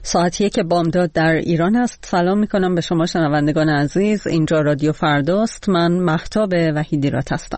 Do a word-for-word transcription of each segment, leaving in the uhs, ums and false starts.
ساعت یک بامداد در ایران است. سلام میکنم به شما شنوندگان عزیز. اینجا رادیو فرداست. من مهتاب وحیدیرات هستم.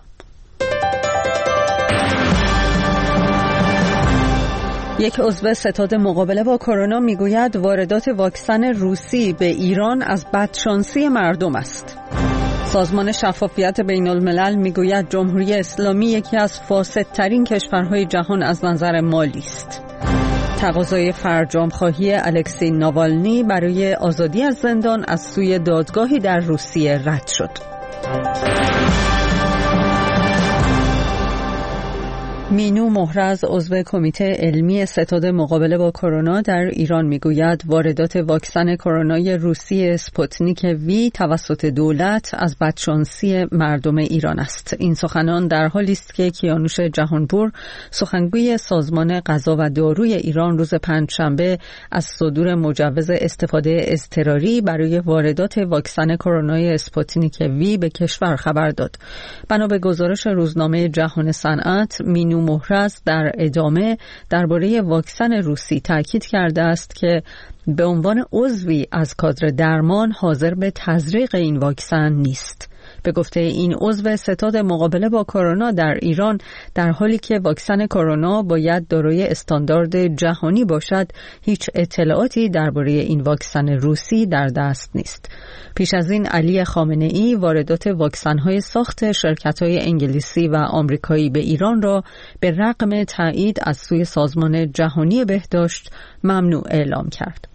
یک عضو ستاد مقابله با کرونا میگوید واردات واکسن روسی به ایران از بدشانسی مردم است. سازمان شفافیت بین الملل میگوید جمهوری اسلامی یکی از فاسدترین کشورهای جهان از نظر مالی است. تقاضای فرجام‌خواهی الکسی ناوالنی برای آزادی از زندان از سوی دادگاهی در روسیه رد شد. مینو مهرز عضو کمیته علمی ستاد مقابله با کرونا در ایران میگوید واردات واکسن کرونای روسی اسپوتنیک وی توسط دولت از بدشانسی مردم ایران است. این سخنان در حالی است که کیانوش جهانپور سخنگوی سازمان غذا و داروی ایران روز پنجشنبه از صدور مجوز استفاده اضطراری برای واردات واکسن کرونای اسپوتنیک وی به کشور خبر داد. بنا به گزارش روزنامه جهان صنعت، مینو مهرز در ادامه درباره واکسن روسی تاکید کرده است که به عنوان عضوی از کادر درمان حاضر به تزریق این واکسن نیست. به گفته این عضو ستاد مقابله با کرونا در ایران، در حالی که واکسن کرونا باید دارای استاندارد جهانی باشد، هیچ اطلاعاتی درباره این واکسن روسی در دست نیست. پیش از این علی خامنه‌ای واردات واکسن‌های ساخت شرکت‌های انگلیسی و آمریکایی به ایران را به رغم تایید از سوی سازمان جهانی بهداشت ممنوع اعلام کرد.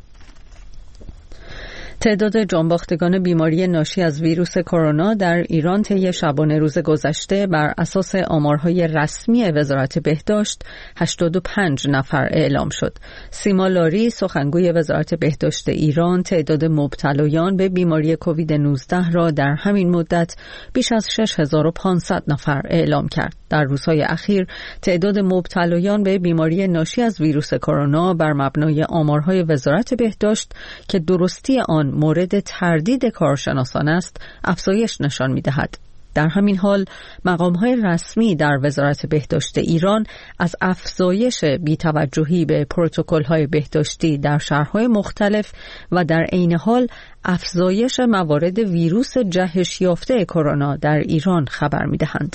تعداد جانباختگان بیماری ناشی از ویروس کرونا در ایران طی شبانه روز گذشته بر اساس آمارهای رسمی وزارت بهداشت هشتاد و پنج نفر اعلام شد. سیما لاری سخنگوی وزارت بهداشت ایران تعداد مبتلایان به بیماری کووید نوزده را در همین مدت بیش از شش هزار و پانصد نفر اعلام کرد. در روزهای اخیر تعداد مبتلایان به بیماری ناشی از ویروس کرونا بر مبنای آمارهای وزارت بهداشت که درستی آن مورد تردید کارشناسان است، افزایش نشان می‌دهد. در همین حال مقام‌های رسمی در وزارت بهداشت ایران از افزایش بی‌توجهی به پروتکل‌های بهداشتی در شهرهای مختلف و در عین حال افزایش موارد ویروس جهش یافته کرونا در ایران خبر می‌دهند.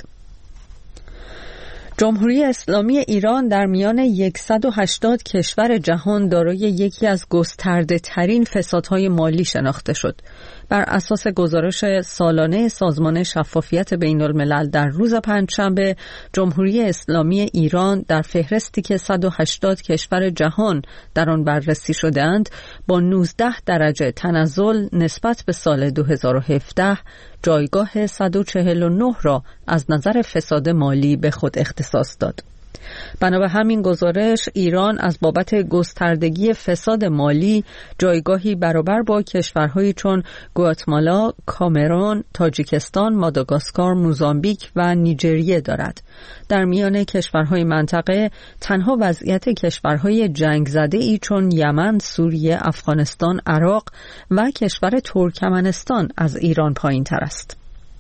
جمهوری اسلامی ایران در میان صد و هشتاد کشور جهان دارای یکی از گسترده ترین فسادهای مالی شناخته شد. بر اساس گزارش سالانه سازمان شفافیت بین الملل در روز پنجشنبه، جمهوری اسلامی ایران در فهرستی که صد و هشتاد کشور جهان در آن بررسی شده‌اند با نوزده درجه تنزل نسبت به سال دو هزار و هفده جایگاه صد و چهل و نه را از نظر فساد مالی به خود اختصاص داد. بنا به همین گزارش، ایران از بابت گستردگی فساد مالی جایگاهی برابر با کشورهایی چون گواتمالا، کامرون، تاجیکستان، ماداگاسکار، موزامبیک و نیجریه دارد. در میان کشورهای منطقه تنها وضعیت کشورهای جنگ زده ای چون یمن، سوریه، افغانستان، عراق و کشور ترکمنستان از ایران پایین تر است.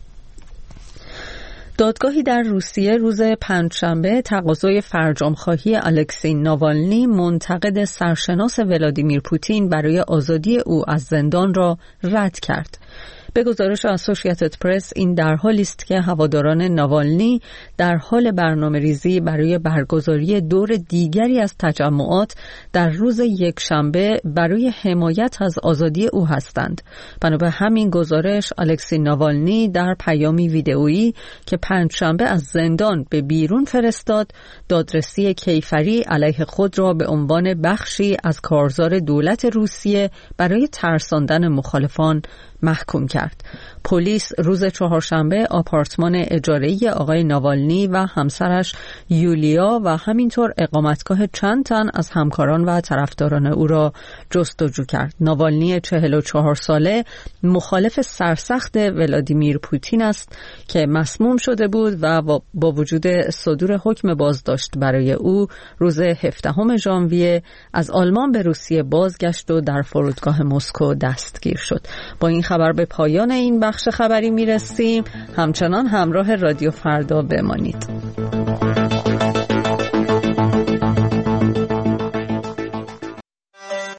دادگاهی در روسیه روز پنجشنبه تقاضای فرجام‌خواهی الکسی ناوالنی منتقد سرشناس ولادیمیر پوتین برای آزادی او از زندان را رد کرد. به گزارش اسوسییتد پرس، این در حالی است که هواداران ناوالنی در حال برنامه‌ریزی برای برگزاری دور دیگری از تجمعات در روز یکشنبه برای حمایت از آزادی او هستند. بنا به همین گزارش، الکسی ناوالنی در پیامی ویدئویی که پنجشنبه از زندان به بیرون فرستاد، دادرسی کیفری علیه خود را به عنوان بخشی از کارزار دولت روسیه برای ترساندن مخالفان محکوم کرد. پلیس روز چهارشنبه آپارتمان اجاره‌ای آقای ناوالنی و همسرش یولیا و همینطور اقامتگاه چند تن از همکاران و طرفداران او را جستجو کرد. ناوالنی چهل و چهار ساله مخالف سرسخت ولادیمیر پوتین است که مسموم شده بود و با وجود صدور حکم بازداشت برای او روز هفدهم ژانویه از آلمان به روسیه بازگشت و در فرودگاه مسکو دستگیر شد. با این خبر به پایان این بخش خبری میرسیم. همچنان همراه رادیو فردا بمانید.